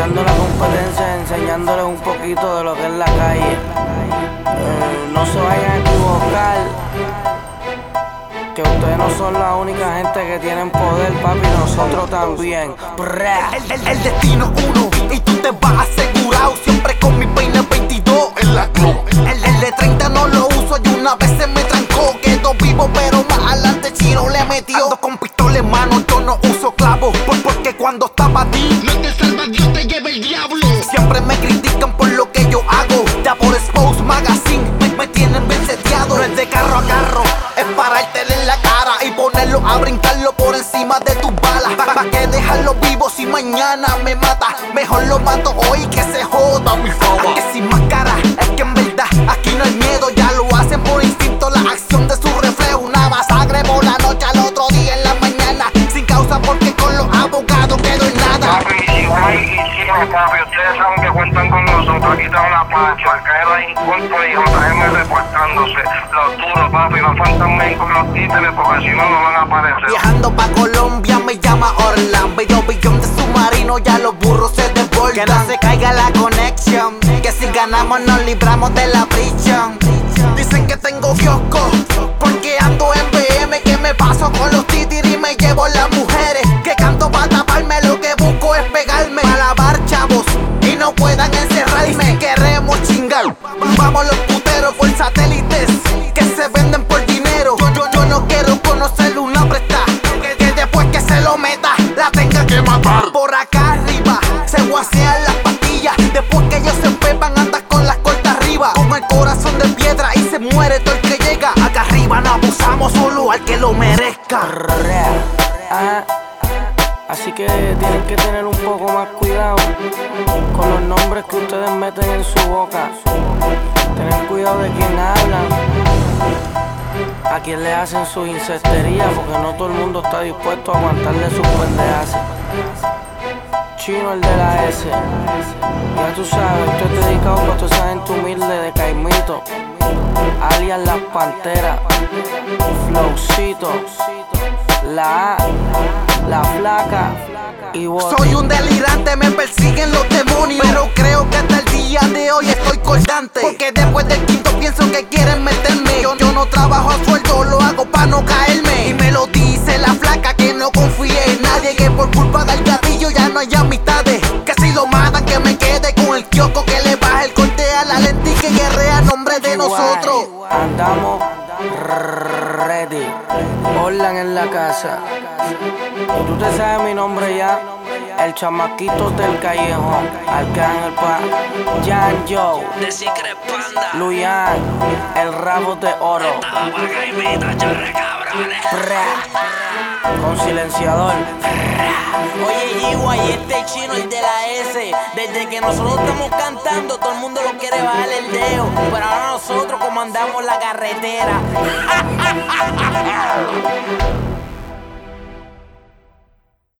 Marcando la competencia, enseñándoles un poquito de lo que es la calle. No se vayan a equivocar, que ustedes no son la única gente que tienen poder, papi, nosotros también. El destino uno y tú te vas asegurado. Siempre con mi peine 22 en la club. El de 30 no lo uso y una vez se me trancó. Quedó vivo pero más adelante Chino le metió. Ando con pistola en mano, yo no uso clavos, porque cuando estaba a ti No te salva Dios, te lleva el diablo. siempre me critican por lo que yo hago. Ya por Expose Magazine me tienen bien seteado. No es de carro a carro, es parártele en la cara y ponerlo a brincarlo por encima de tus balas. Pa' que dejarlo vivo si mañana me mata. Mejor lo mato hoy que se joda mi fama. Que sin máscara, es que en verdad aquí no hay miedo. Ya lo hacen por instinto, la acción de su reflejo. Una masacre por la noche al otro día en la mañana. Sin causa porque con los abogados quedó en nada. Papi, igual y Chino, papi, ustedes saben que cuentan con nosotros. Aquí está una pancha, al caer ahí encuentro y JM reportándose. Los duros, papi, no faltan con los títeres porque si no, no van a aparecer. Viajando pa' Colombia me llama Orlando. Bello billón de submarino, ya los burros se desbordan. Que no se caiga la conexión, que si ganamos nos libramos de la prisión. Dicen que tengo kiosco, porque ando en BM. Que me paso con los títeres y me llevo las mujeres. Que canto pa' taparme, lo que busco es pegarme. Pa' lavar chavos y no puedan encerrarme. Si queremos chingar, vamos los puteros por satélites que se venden por dinero. Yo no quiero conocer una presta que después que se lo meta la tenga que matar. Por acá arriba se guasean las pastillas. Después que ellos se empepan andas con las cortas arriba. Con el corazón de piedra y se muere todo el que llega. Acá arriba no abusamos, solo al que lo merezca. Así que tienen que tener un poco más cuidado con los nombres que ustedes meten en su boca. Tener cuidado de quién hablan, a quién le hacen su incestería, porque no todo el mundo está dispuesto a aguantarle sus pendejadas. Chino, el de la S, ya tú sabes, estoy dedicado para toda esa gente humilde de Caimito, alias Las Panteras, Flowcito, la A, La Flaca y vos. Soy un delirante, me persiguen los demonios, pero creo que hasta el día de hoy estoy cortante, porque después del quinto pienso que quieren meterme. Yo no trabajo a sueldo, lo hago pa' no caerme. Y me lo dice la flaca que no confíe en nadie, que por culpa del gatillo ya no hay amistades. Que si lo matan que me quede con el kiosco, que le baje el corte a la lente y que guerrea a nombre de nosotros. Andamos ready, Orlan en la casa. Y tú te sabes mi nombre ya, el chamaquito del callejón, Arcángel Pa, Jan Joe, de Secret Panda, Luyan, el rabo de oro, estaba pa' Caimita, chorre cabrones. con silenciador. Oye, Giwa, y este Chino, el de la S, desde que nosotros estamos cantando, todo el mundo lo quiere bajar el dedo, pero ahora nosotros comandamos la carretera.